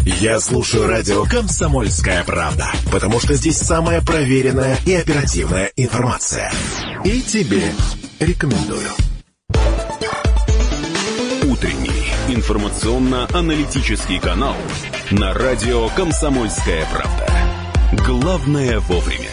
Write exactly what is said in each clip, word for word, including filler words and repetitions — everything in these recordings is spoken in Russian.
Я слушаю радио «Комсомольская правда», потому что здесь самая проверенная и оперативная информация. И тебе рекомендую. Утренний информационно-аналитический канал на радио «Комсомольская правда». Главное вовремя.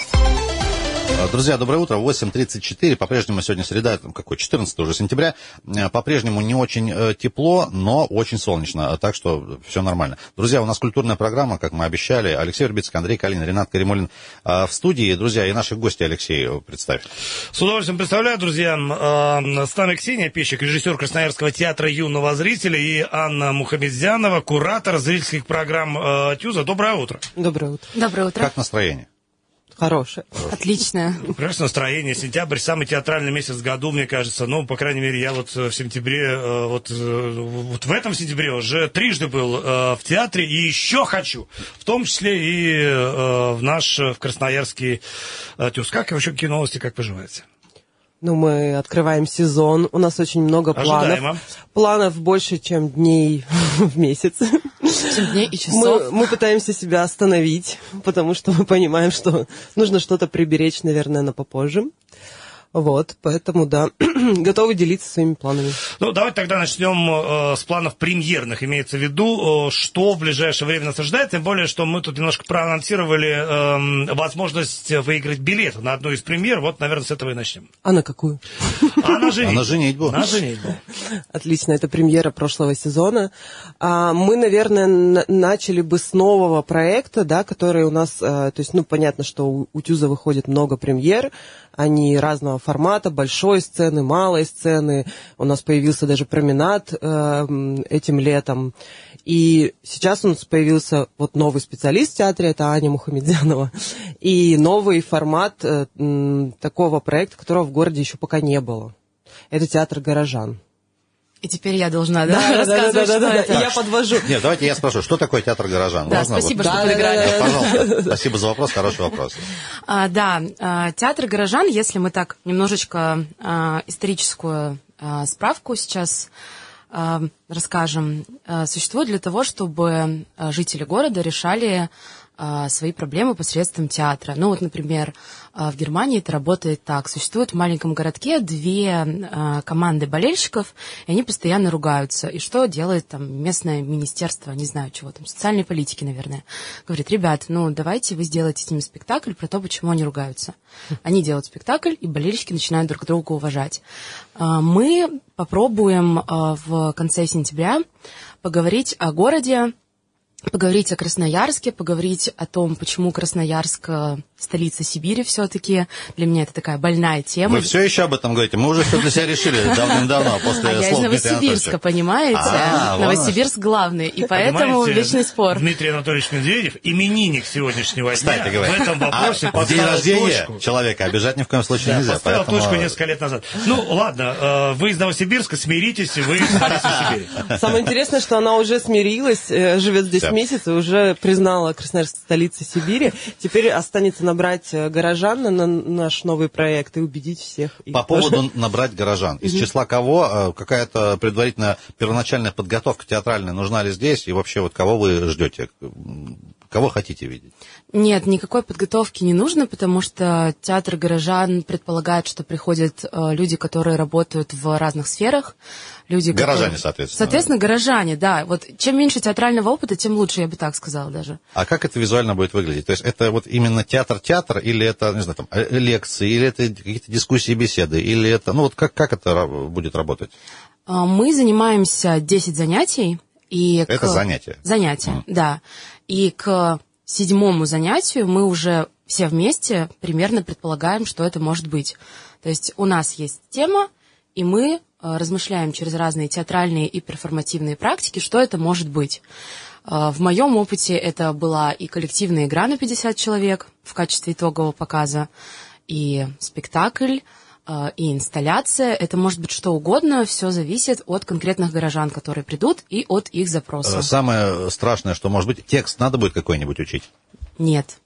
Друзья, доброе утро. восемь тридцать четыре. По-прежнему сегодня среда, какой, четырнадцатое уже сентября. По-прежнему не очень тепло, но очень солнечно. Так что все нормально. Друзья, у нас культурная программа, как мы обещали. Алексей Вербицкий, Андрей Калинин, Ренат Каримулин в студии. Друзья, и наших гостей, Алексей, представь. С удовольствием представляю, друзья. С нами Ксения Пещик, режиссер Красноярского театра юного зрителя, и Анна Мухамедзянова, куратор зрительских программ ТЮЗа. Доброе утро. Доброе утро. Доброе утро. Как настроение? Хорошее. Отличное. Прекрасное настроение. Сентябрь, самый театральный месяц в году, мне кажется. Ну, по крайней мере, я вот в сентябре, вот, вот в этом сентябре уже трижды был в театре, и еще хочу. В том числе и в наш, в Красноярский ТЮЗ. Как вообще, какие новости, как поживаете? Ну, мы открываем сезон, у нас очень много планов. Ожидаемо. Планов больше, чем дней в месяц. Чем дней и часов. Мы, мы пытаемся себя остановить, потому что мы понимаем, что нужно что-то приберечь, наверное, на попозже. Вот, поэтому, да, готовы делиться своими планами. Ну, давайте тогда начнем э, с планов премьерных, имеется в виду, э, что в ближайшее время нас ожидает, тем более, что мы тут немножко проанонсировали э, возможность выиграть билет на одну из премьер, вот, наверное, с этого и начнем. А на какую? А на женитьбу. А на женитьбу. На женитьбу. Отлично, это премьера прошлого сезона. А, мы, наверное, на- начали бы с нового проекта, да, который у нас, а, то есть, ну, понятно, что у, у ТЮЗа выходит много премьер, они разного формата, большой сцены, малой сцены. У нас появился даже променад э, этим летом. И сейчас у нас появился вот новый специалист в театре, это Аня Мухамедзянова. И новый формат э, м, такого проекта, которого в городе еще пока не было. Это театр горожан. И теперь я должна, да, рассказывать, да, да, что да, это. да. Я подвожу. Нет, давайте я спрошу, что такое театр горожан? Да, Можно спасибо, вот? что Да, подыграли. да, да, Пожалуйста, спасибо за вопрос, хороший вопрос. А, да, а, театр горожан, если мы так немножечко а, историческую а, справку сейчас а, расскажем, а, существует для того, чтобы а, жители города решали а, свои проблемы посредством театра. Ну вот, например, а, в Германии это работает так. Существует в маленьком городке две а, команды болельщиков, и они постоянно ругаются. И что делает там местное министерство, не знаю чего там, социальной политики, наверное. Говорит: ребят, ну давайте вы сделаете с ними спектакль про то, почему они ругаются. Они делают спектакль, и болельщики начинают друг друга уважать. А, мы попробуем а, в конце сентября поговорить о городе, поговорить о Красноярске, поговорить о том, почему Красноярск столица Сибири все-таки. Для меня это такая больная тема. Вы все еще об этом говорите? Мы уже все для себя решили давным-давно, после А я из слов Дмитрия Новосибирска, Анатольевича. понимаете? А, Новосибирск главный, и поэтому Понимаете, вечный спор. Дмитрий Анатольевич Медведев, именинник сегодняшнего Кстати дня, говоря, в этом вопросе а в день поставил рождения точку. человека обижать ни в коем случае Да, нельзя. поставил Поэтому... точку несколько лет назад. Ну, ладно, э, вы из Новосибирска, смиритесь, вы из столицы Сибири. Самое интересное, что она уже смирилась, э, живет здесь Да. месяц и уже признала Красноярск столицей Сибири. Теперь останется набрать э, горожан на, на наш новый проект и убедить всех. По их тоже. поводу набрать горожан. Из числа кого э, какая-то предварительная первоначальная подготовка театральная нужна ли здесь? И вообще, вот кого вы ждете? Кого хотите видеть? Нет, никакой подготовки не нужно, потому что театр горожан предполагает, что приходят э, люди, которые работают в разных сферах. Люди, Горожане, которые... соответственно. Соответственно, горожане, да. Вот чем меньше театрального опыта, тем лучше, я бы так сказала даже. А как это визуально будет выглядеть? То есть это вот именно театр-театр, или это, не знаю, там, лекции, или это какие-то дискуссии, беседы, или это, ну вот как, как это будет работать? Э, Мы занимаемся десять занятий. И Это к... занятие? Занятие, Mm. да. И к седьмому занятию мы уже все вместе примерно предполагаем, что это может быть. То есть у нас есть тема, и мы размышляем через разные театральные и перформативные практики, что это может быть. В моем опыте это была и коллективная игра на пятьдесят человек в качестве итогового показа, и спектакль, и инсталляция. Это может быть что угодно, все зависит от конкретных горожан, которые придут, и от их запроса. Самое страшное, что может быть, текст надо будет какой-нибудь учить? Нет.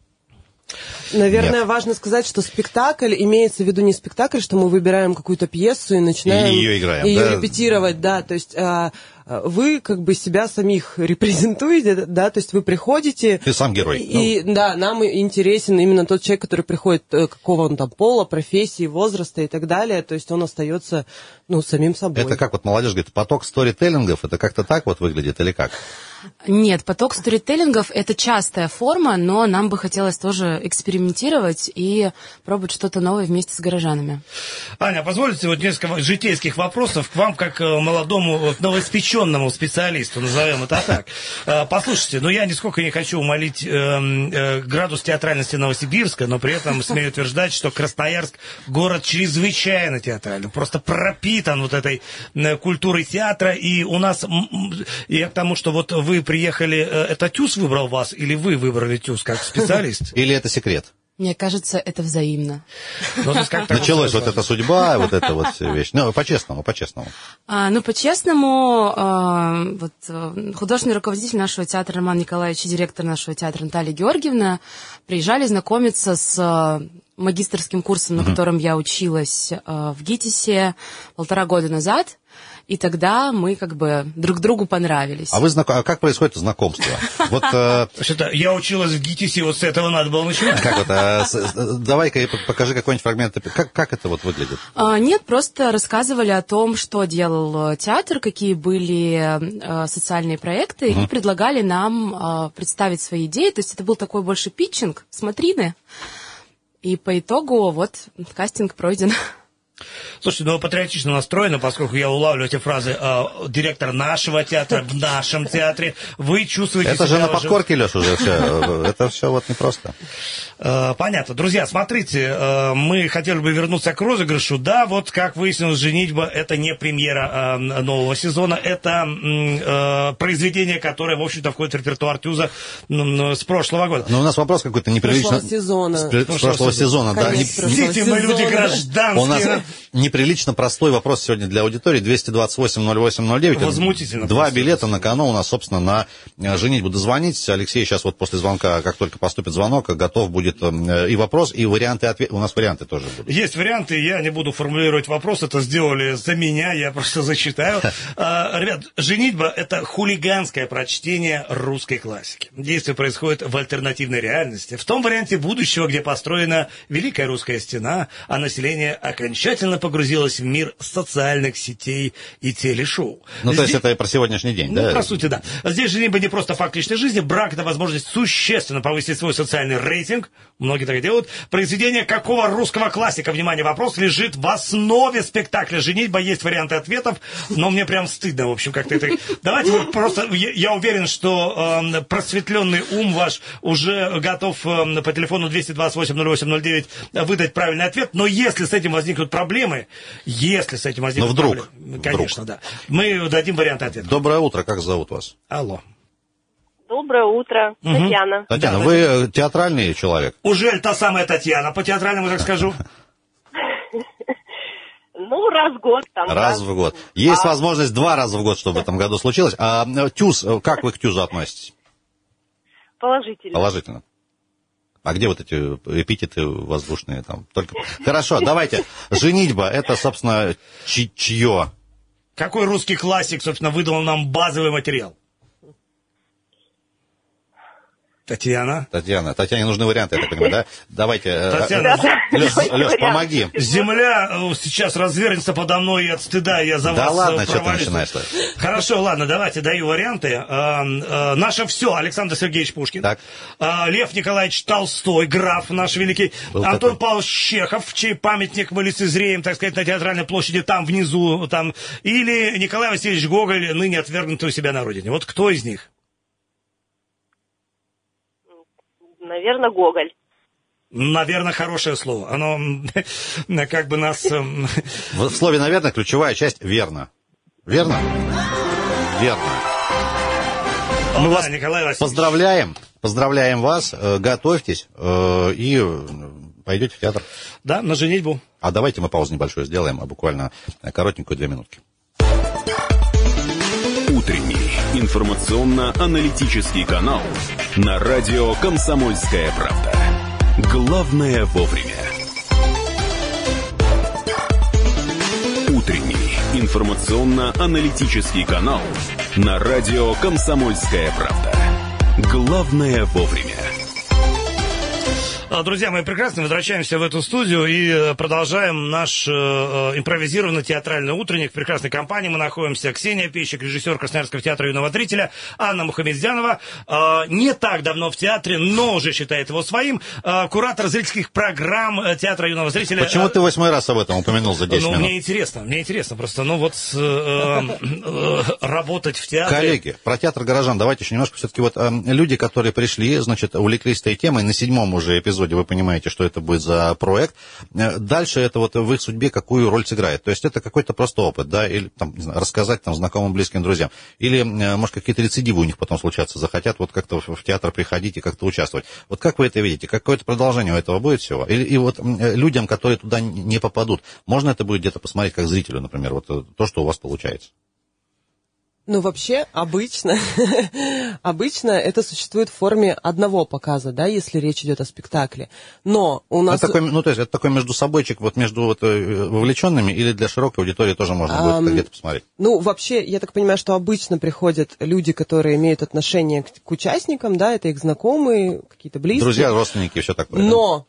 Наверное, Нет. важно сказать, что спектакль имеется в виду не спектакль, что мы выбираем какую-то пьесу и начинаем И ее играем, ее да? репетировать, да, то есть а, вы как бы себя самих репрезентуете, да, то есть вы приходите... Ты сам герой. И, ну. Да, нам интересен именно тот человек, который приходит, какого он там пола, профессии, возраста и так далее, то есть он остается, ну, самим собой. Это как вот молодежь говорит, поток сторителлингов, это как-то так вот выглядит или как? Нет, поток сторителлингов – это частая форма, но нам бы хотелось тоже экспериментировать и пробовать что-то новое вместе с горожанами. Аня, позвольте вот несколько житейских вопросов к вам, как молодому, новоиспеченному специалисту, назовем это так. Послушайте, ну я нисколько не хочу умалить э, э, градус театральности Новосибирска, но при этом смею утверждать, что Красноярск – город чрезвычайно театральный, просто пропитан вот этой культурой театра, и у нас, я к тому, что вот вы Вы приехали, это ТЮЗ выбрал вас, или вы выбрали ТЮЗ как специалист? Или это секрет? Мне кажется, это взаимно. Ну, началась вот эта судьба, вот эта вот вещь. Ну, по-честному, по-честному. А, ну, по-честному, а, вот, художественный руководитель нашего театра Роман Николаевич и директор нашего театра Наталья Георгиевна приезжали знакомиться с магистерским курсом, на котором я училась а, в ГИТИСе полтора года назад. И тогда мы как бы друг другу понравились. А вы знаком... а как происходит знакомство? Вот, э... Что-то я училась в ГИТИСе, вот с этого надо было начинать. Как это? Давай-ка покажи какой-нибудь фрагмент. Как, как это вот выглядит? А, нет, просто рассказывали о том, что делал театр, какие были а, социальные проекты, угу. и предлагали нам а, представить свои идеи. То есть это был такой больше питчинг, смотрины. И по итогу вот кастинг пройден. Слушайте, ну вы патриотично настроены, поскольку я улавливаю эти фразы э, директор нашего театра, в нашем театре. Вы чувствуете это себя... Это же на подкорке, Леш, уже все. Это все вот непросто. Э, понятно. Друзья, смотрите, э, мы хотели бы вернуться к розыгрышу. Да, вот как выяснилось, «Женитьба» — это не премьера э, нового сезона, это э, произведение, которое, в общем-то, входит в репертуар ТЮЗа э, с прошлого года. Но у нас вопрос какой-то неприлично... С прошлого сезона. С, с прошлого, прошлого сезона, да. Видите, мы люди гражданские. У нас неприлично простой вопрос сегодня для аудитории. двести двадцать восемь ноль восемь ноль девять. Возмутительно. Два билета на кону у нас, собственно, на «Женитьбу». Дозвонитесь. Алексей сейчас вот после звонка, как только поступит звонок, готов будет и вопрос, и варианты ответа. У нас варианты тоже будут. Есть варианты, я не буду формулировать вопрос, это сделали за меня, я просто зачитаю. Ребят, «Женитьба» — это хулиганское прочтение русской классики. Действие происходит в альтернативной реальности, в том варианте будущего, где построена Великая Русская Стена, а население окончательно погрузилось в мир социальных сетей и телешоу. Ну, Здесь... то есть это и про сегодняшний день, ну, да? Ну, по сути, да. Здесь «Женитьба» не просто факт личной жизни, брак — это возможность существенно повысить свой социальный рейтинг, многие так и делают. Произведение какого русского классика, внимание, вопрос, лежит в основе спектакля «Женитьба». Есть варианты ответов, но мне прям стыдно, в общем, как-то это... Давайте вы просто... Я уверен, что э, просветленный ум ваш уже готов э, по телефону двести двадцать восемь ноль восемь ноль девять выдать правильный ответ, но если с этим возникнут проблемы, если с этим возникнут но вдруг, проблемы, конечно, вдруг. Да, мы дадим вариант ответа. Доброе утро, как зовут вас? Алло. Доброе утро, угу. Татьяна. Татьяна, да, вы Татьяна. Театральный человек? Уже та самая Татьяна, по театральному так скажу? Ну, раз в год. Там, раз в год. Есть возможность два раза в год, чтобы в этом году случилось. А ТЮЗ, как вы к ТЮЗу относитесь? Положительно. Положительно. А где вот эти эпитеты воздушные там? Только... Хорошо, давайте. «Женитьба» — это, собственно, чье? Какой русский классик, собственно, выдал нам базовый материал? Татьяна. Татьяна. Татьяне нужны варианты, я так понимаю, да? Давайте. Татьяна. Леш, Леш, помоги. Земля сейчас развернется подо мной от стыда, я за да вас ладно, провалюсь. что ты начинаешь? Хорошо, ладно, давайте даю варианты. А, а, наше все. Александр Сергеевич Пушкин. Так. А, Лев Николаевич Толстой, граф наш великий. Был Антон такой. Павлович Чехов, чей памятник мы лицезреем, так сказать, на Театральной площади, там внизу. Там. Или Николай Васильевич Гоголь, ныне отвергнутый у себя на родине. Вот кто из них? Наверное, Гоголь. Наверное, хорошее слово. Оно как бы нас... В слове «наверное» ключевая часть «верно». Верно? Верно. О, Мы да, вас Николай Васильевич. поздравляем. Поздравляем вас. Готовьтесь и пойдете в театр. Да, на «Женитьбу». А давайте мы паузу небольшую сделаем, буквально коротенькую, две минутки. Утренний информационно-аналитический канал на радио «Комсомольская правда». Главное вовремя. Утренний Информационно-аналитический канал на радио «Комсомольская правда». Главное вовремя. Друзья мои прекрасные, возвращаемся в эту студию и продолжаем наш э, импровизированный театральный утренник в прекрасной компании. Мы находимся. Ксения Пещик, режиссер Красноярского театра юного зрителя, Анна Мухамедзянова, э, не так давно в театре, но уже считает его своим, э, куратор зрительских программ театра юного зрителя. Почему ты восьмой раз об этом упомянул за десять ну, минут? Мне интересно, мне интересно просто, ну вот э, э, работать в театре. Коллеги, про театр горожан давайте еще немножко. Все-таки вот э, люди, которые пришли, значит, увлеклись этой темой, на седьмом уже эпизоде вы понимаете, что это будет за проект. Дальше это вот в их судьбе какую роль сыграет. То есть это какой-то просто опыт, да, или там, не знаю, рассказать там знакомым, близким, друзьям. Или, может, какие-то рецидивы у них потом случатся, захотят вот как-то в театр приходить и как-то участвовать. Вот как вы это видите? Какое-то продолжение у этого будет всего? Или и вот людям, которые туда не попадут, можно это будет где-то посмотреть как зрителю, например, вот то, что у вас получается? Ну, вообще, обычно, обычно это существует в форме одного показа, да, если речь идет о спектакле. Но у нас... Это такой, ну, то есть, это такой между собойчик, вот между вот, вовлеченными, или для широкой аудитории тоже можно а, будет где-то посмотреть? Ну, вообще, я так понимаю, что обычно приходят люди, которые имеют отношение к, к участникам, да, это их знакомые, какие-то близкие. Друзья, родственники, все такое. Но,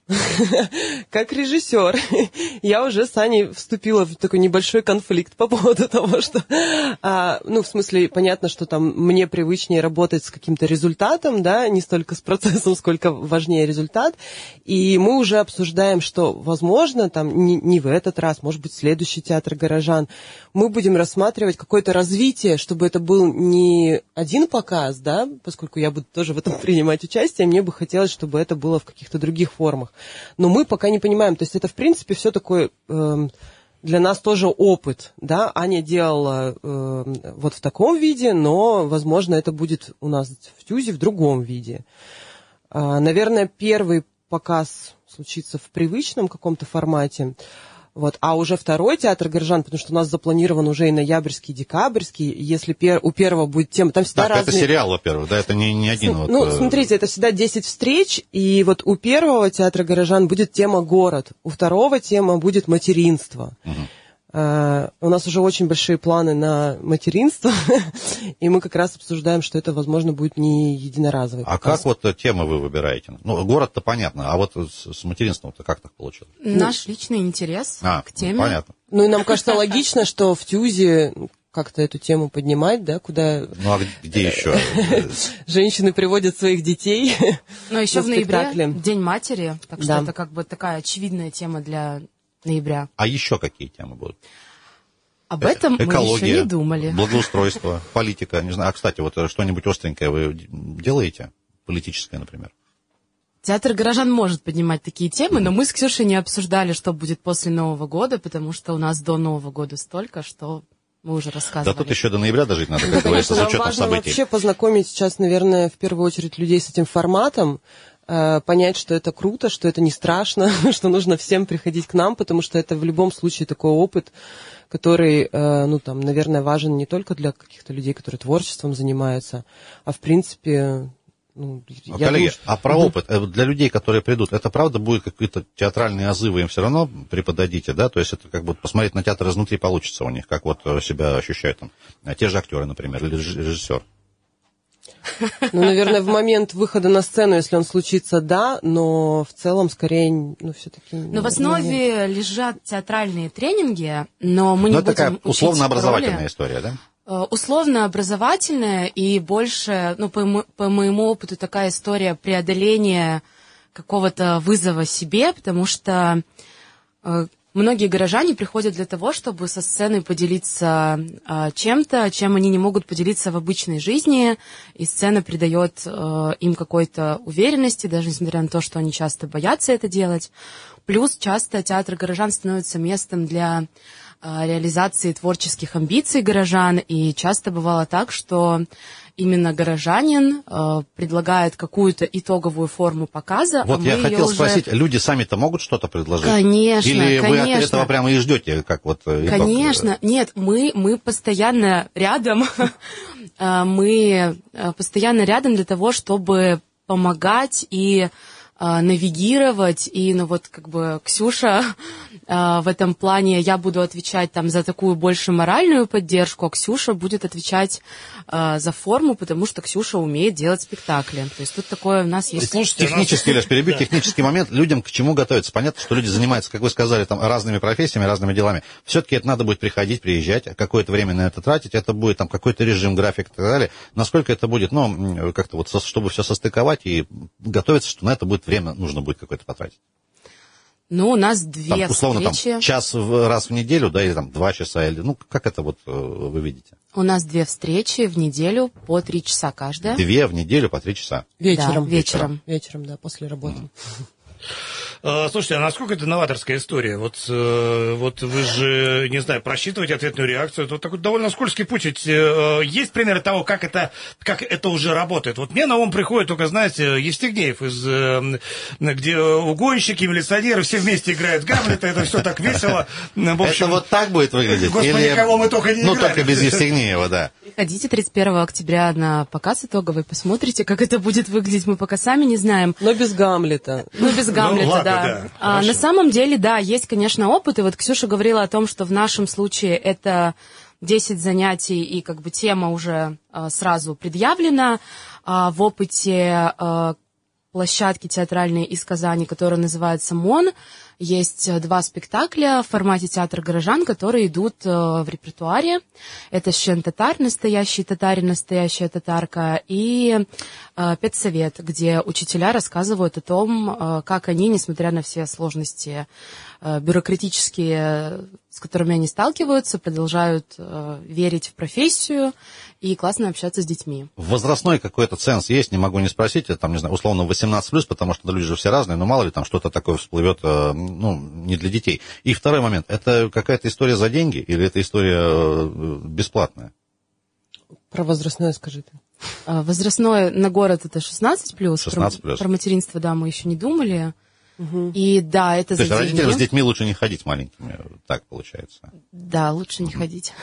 как режиссер, я уже с Аней вступила в такой небольшой конфликт по поводу того, что, ну, в смысле, понятно, что там мне привычнее работать с каким-то результатом, да, не столько с процессом, сколько важнее результат. И мы уже обсуждаем, что, возможно, там не, не в этот раз, может быть, следующий театр горожан, мы будем рассматривать какое-то развитие, чтобы это был не один показ, да, поскольку я буду тоже в этом принимать участие, мне бы хотелось, чтобы это было в каких-то других формах. Но мы пока не понимаем, то есть это, в принципе, все такое... Э, для нас тоже опыт, да, Аня делала э, вот в таком виде, но, возможно, это будет у нас в ТЮЗе в другом виде. Э, наверное, первый показ случится в привычном каком-то формате, вот, а уже второй театр горожан, потому что у нас запланирован уже и ноябрьский, и декабрьский, если пер, у первого будет тема, там всегда так, разные... это сериал, во-первых, да, это не, не один С, вот... Ну, смотрите, это всегда десять встреч, и вот у первого театра горожан будет тема «Город», у второго тема будет «Материнство». Угу. Uh, у нас уже очень большие планы на материнство, и мы как раз обсуждаем, что это, возможно, будет не единоразовый показ. А как вот темы вы выбираете? Ну, город-то понятно, а вот с, с материнством-то как так получилось? Наш ну, личный интерес а, к теме. Ну, понятно. Ну, и нам кажется логично, что в ТЮЗе как-то эту тему поднимать, да, куда... Ну, а где еще? Женщины приводят своих детей. Но еще в ноябре День матери, так что это как бы такая очевидная тема для... ноября. А еще какие темы будут? Об этом Экология, мы еще не думали. Благоустройство, политика, не знаю. А, кстати, вот что-нибудь остренькое вы делаете? Политическое, например? Театр горожан может поднимать такие темы, но мы с Ксюшей не обсуждали, что будет после Нового года, потому что у нас до Нового года столько, что мы уже рассказывали. Да тут еще до ноября дожить надо, как говорится, с учетом событий. Важно вообще познакомить сейчас, наверное, в первую очередь людей с этим форматом, понять, что это круто, что это не страшно, что нужно всем приходить к нам, потому что это в любом случае такой опыт, который, ну, там, наверное, важен не только для каких-то людей, которые творчеством занимаются, а в принципе... Ну, я Коллеги, думаю, что... а про опыт для людей, которые придут, это правда будет какие-то театральные азы, вы им все равно преподадите, да? То есть это как бы посмотреть на театр изнутри получится у них, как вот себя ощущают там те же актеры, например, или режиссер. Ну, наверное, в момент выхода на сцену, если он случится, да, но в целом скорее, ну, все-таки... Но в основе нет. лежат театральные тренинги, но мы не но будем это такая условно-образовательная история, да? Условно-образовательная и больше, ну, по, мо- по моему опыту, такая история преодоления какого-то вызова себе, потому что э, многие горожане приходят для того, чтобы со сцены поделиться э, чем-то, чем они не могут поделиться в обычной жизни, и сцена придает э, им какой-то уверенности, даже несмотря на то, что они часто боятся это делать. Плюс часто театр горожан становится местом для реализации творческих амбиций горожан, и часто бывало так, что именно горожанин э, предлагает какую-то итоговую форму показа. Вот а я мы хотел уже... спросить, люди сами-то могут что-то предложить? Конечно, Или конечно. вы от этого прямо и ждете, как вот итог? Конечно, нет, мы, мы постоянно рядом, мы постоянно рядом для того, чтобы помогать и навигировать, и, ну, вот, как бы, Ксюша в этом плане, я буду отвечать там за такую больше моральную поддержку, а Ксюша будет отвечать за форму, потому что Ксюша умеет делать спектакли. То есть тут такое у нас есть... Слушайте, технический, Леш, перебью, да. технический момент. Людям к чему готовиться? Понятно, что люди занимаются, как вы сказали, там, разными профессиями, разными делами. Все-таки это надо будет приходить, приезжать, какое-то время на это тратить, это будет там какой-то режим, график и так далее. Насколько это будет, ну, как-то вот, чтобы все состыковать и готовиться, что на это будет время, нужно будет какое-то потратить. Ну, у нас две там, условно, встречи. Там, час в, раз в неделю, да, или там два часа, или, ну, как это вот вы видите? У нас две встречи в неделю по три часа каждая. Две в неделю по три часа? Вечером. Да, вечером. Вечером, да, после работы. Mm. Слушайте, а насколько это новаторская история? Вот, вот вы же, не знаю, просчитываете ответную реакцию. Это вот такой довольно скользкий путь. Ведь есть примеры того, как это, как это уже работает. Вот мне на ум приходит только, знаете, Евстигнеев, из, где угонщики, милиционеры все вместе играют Гамлета. Это все так весело. В общем, это вот так будет выглядеть? Господи, Или... кого мы только не Ну, играли. только без Евстигнеева, да. Приходите тридцать первого октября на показ итоговый, посмотрите, как это будет выглядеть. Мы пока сами не знаем. Но без Гамлета. Ну, без Гамлета, ну, ладно, да. да. А, на самом деле, да, есть, конечно, опыт. И вот Ксюша говорила о том, что в нашем случае это десять занятий, и как бы тема уже а, сразу предъявлена. А, в опыте а, площадки театральной из Казани, которая называется МОН, есть два спектакля в формате театра горожан, которые идут э, в репертуаре. Это «Щен-татар», настоящий татарин, настоящая татарка, и э, «Педсовет», где учителя рассказывают о том, э, как они, несмотря на все сложности э, бюрократические, с которыми они сталкиваются, продолжают э, верить в профессию и классно общаться с детьми. Возрастной какой-то ценз есть, не могу не спросить, это, там, не знаю, условно восемнадцать плюс, потому что люди же все разные, но мало ли там что-то такое всплывет, э, ну, не для детей. И второй момент, это какая-то история за деньги или это история э, бесплатная? Про возрастное скажи ты. Э, возрастное на город это шестнадцать плюс. шестнадцать плюс. Про, про материнство, да, мы еще не думали. Угу. И да, это То за есть деньги. родителям с детьми лучше не ходить маленькими, так получается. Да, лучше не ходить.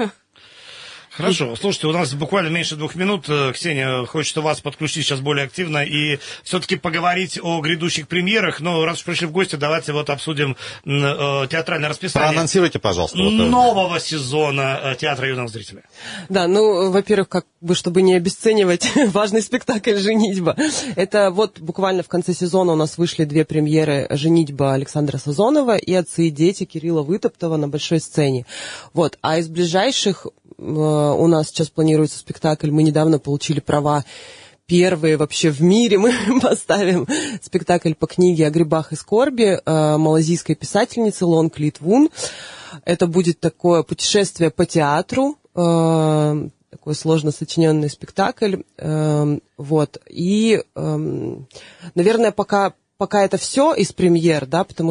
Хорошо. Слушайте, у нас буквально меньше двух минут. Ксения, хочется вас подключить сейчас более активно и все-таки поговорить о грядущих премьерах. Но раз уж пришли в гости, давайте вот обсудим э, театральное расписание. Проанонсируйте, пожалуйста. Вот нового сезона театра юного зрителя. Да, ну, во-первых, как бы, чтобы не обесценивать важный спектакль «Женитьба». Это вот буквально в конце сезона у нас вышли две премьеры «Женитьба» Александра Сазонова и «Отцы и дети» Кирилла Вытоптова на большой сцене. Вот. А из ближайших у нас сейчас планируется спектакль. Мы недавно получили права. Первые вообще в мире мы поставим спектакль по книге «О грибах и скорби» малазийской писательницы Лонг Лит Вун. Это будет такое путешествие по театру, такой сложно сочиненный спектакль. Вот. И, наверное, пока, пока это все из премьер, да, потому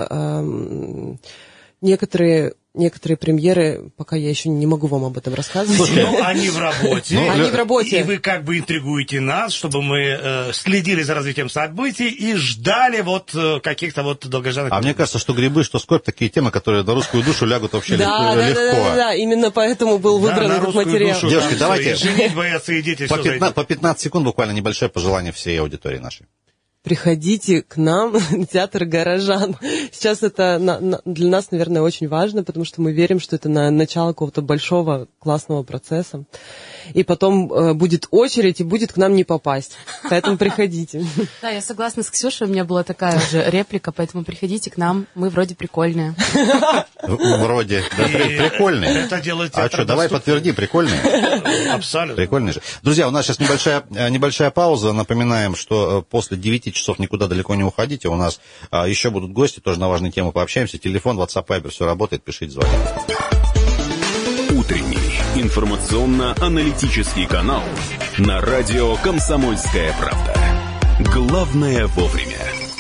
что некоторые... Некоторые премьеры, пока я еще не могу вам об этом рассказывать. Ну, они в работе. Ну, они в работе. И вы как бы интригуете нас, чтобы мы э, следили за развитием событий и ждали вот э, каких-то вот долгожданных... А мне кажется, что грибы, что скорбь, такие темы, которые на русскую душу лягут вообще да, легко. Да, да, да, да, именно поэтому был выбран да, этот материал. Душу, девушки, да, давайте... И «Женитьба», и «Отцы и дети», по, все пятнадцать, по пятнадцать секунд буквально небольшое пожелание всей аудитории нашей. Приходите к нам в театр горожан. Сейчас это на, на, для нас, наверное, очень важно, потому что мы верим, что это на начало какого-то большого классного процесса. И потом э, будет очередь, и будет к нам не попасть. Поэтому приходите. Да, я согласна с Ксюшей, у меня была такая же реплика, поэтому приходите к нам, мы вроде прикольные. Вроде, да, прикольные. Это делает А что, давай подтверди, прикольные. Абсолютно. Прикольные же. Друзья, у нас сейчас небольшая, небольшая пауза. Напоминаем, что после девяти часов никуда далеко не уходите. У нас а, еще будут гости, тоже на важные темы пообщаемся. Телефон, WhatsApp, Viber, все работает, пишите, звоните. Утренний информационно-аналитический канал на радио «Комсомольская правда». Главное вовремя.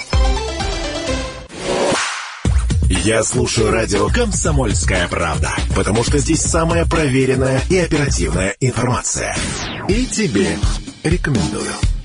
Я слушаю радио «Комсомольская правда», потому что здесь самая проверенная и оперативная информация. И тебе рекомендую.